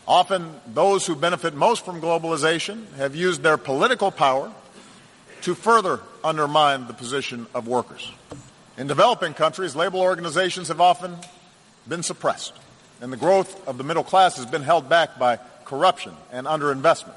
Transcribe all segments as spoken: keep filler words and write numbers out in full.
Often those who benefit most from globalization have used their political power to further undermine the position of workers. In developing countries, labor organizations have often been suppressed, and the growth of the middle class has been held back by corruption and underinvestment.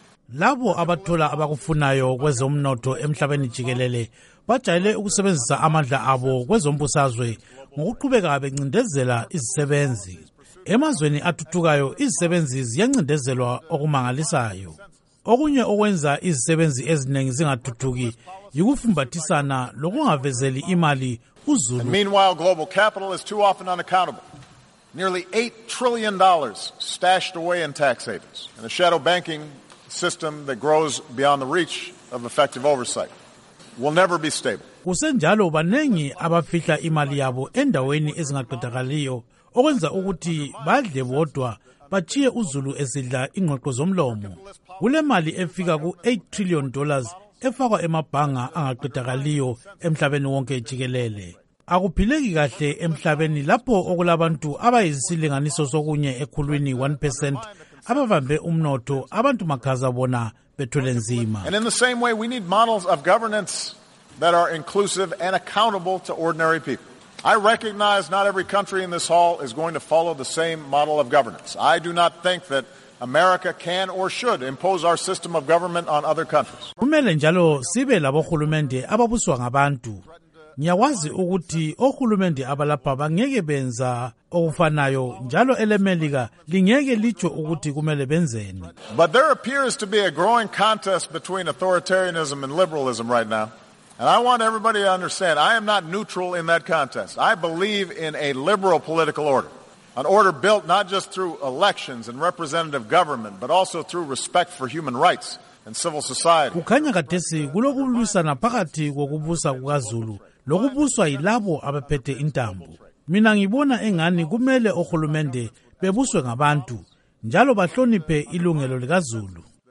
Labo abathola abakufunayo kwezomnotho emhlabeni jikelele bajayele ukusebenzisa amandla abo kwezombusazwe ngokuqhubeka bencindezela izisebenzi. Emazweni athuthukayo izisebenzi ziyancindezelwa okumangalisayo. Okunye okwenza izisebenzi eziningi zingathuthuki yikufumbathisana lokungavezeli imali uzulu. Meanwhile, global capital is too often unaccountable. Nearly eight trillion dollars stashed away in tax havens, and a shadow banking system that grows beyond the reach of effective oversight will never be stable. Kusenjalo banengi abafihla imali yabo endaweni ezingaqedakaliyo okwenza ukuthi badle bodwa bachiye uzulu esidla ingqoqo zomlomo. Kule mali efika ku eight trillion dollars efakwa emabhanga angaqedakaliyo emhlabeni wonke jikelele. Akuphileki kahle emhlabeni lapho okulabantu abayisilinganiso sokunye ekhulwini one percent abavambe umnotho abantu makhaza bona bethule nzima. And in the same way, we need models of governance that are inclusive and accountable to ordinary people. I recognize not every country in this hall is going to follow the same model of governance. I do not think that America can or should impose our system of government on other countries. Kumele njalo sibe labohulumende ababuswa ngabantu. Ngiyawazi ukuthi ohulumende abalapha bangeke benza okufanayo njalo elemelika lingeke licho ukuthi kumele benzeni. But there appears to be a growing contest between authoritarianism and liberalism right now. And I want everybody to understand, I am not neutral in that contest. I believe in a liberal political order, an order built not just through elections and representative government, but also through respect for human rights and civil society. Kukhanya kathesi kulokubuyisana phakathi kokubusa kukaZulu lokubuswa yilabo abaphethe intambo. Mina ngibona engani kumele ohulumende bebuswe ngabantu njalo bahloniphe ilungelo likaZulu.